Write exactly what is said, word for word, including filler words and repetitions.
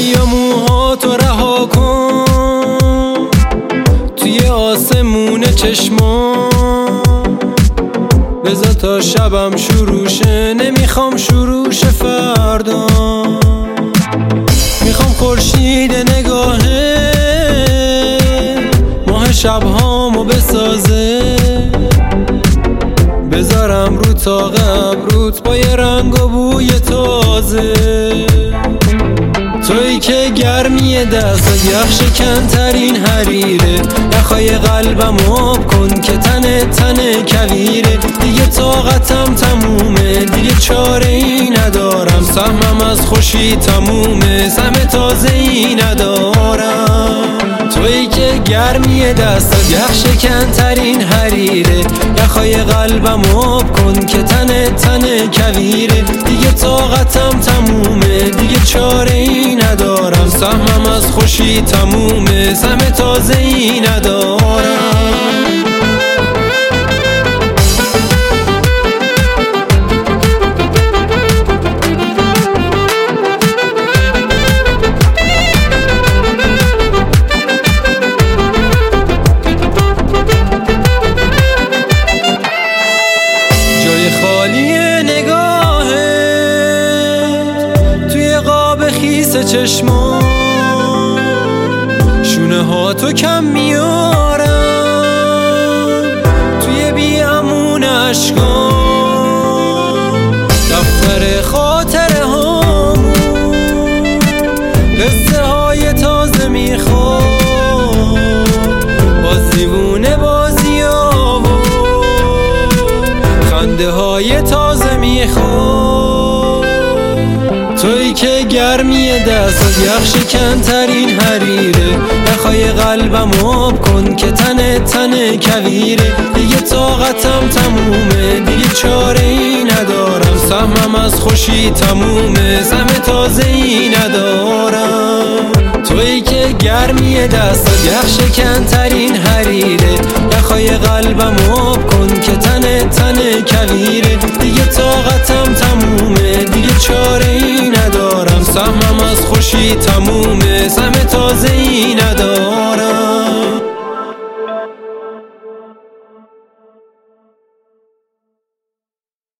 بیا موهاتو رها کن توی آسمون چشمام، بذار تا شبم شروع شه، نمیخوام شروع شه فردا. میخوام خورشید نگاهه ماه شبهامو بسازه، بذارم رو تا ابروت با یه رنگ و بوی تازه. تویی که گرمی دست یخ شکن ترین حریره، یخای قلبم آب کن که تن تن کویره. دیگه طاقتم تمومه، دیگه چاره ای ندارم، سهمم از خوشی تمومه، سهم تازه ای ندارم. تویی که گرمی دست یخ شکن ترین حریره، یخای قلبم آب کن که تن تن کویره. دیگه طاقتم تمومه، دیگه چاره ای ندارم، سهمم از خوشی تمومه، سهم تازه ای ندارم. چشما شونه ها تو کم میارم توی بیامون عشقا، دفتر خاطره هامون قصه های تازه میخواد، باز دیوونه بازی ها و خنده های تازه میخواد. تویی که گرمی دست یخ شکن ترین حریره، یخای قلبم آب کن که تن تن کویره. دیگه طاقتم تمومه، دیگه چاره ای ندارم، سهمم از خوشی تمومه، سهم تازه ای ندارم. تویی که گرمی دست یخ شکن ترین حریره، یخای قلبم آب کن که تن تن کویره. دیگه طاقتم تمومه، دیگه چاره ای ندارم، سهمم از خوشی تمومه، سهم تازه ای ندارم.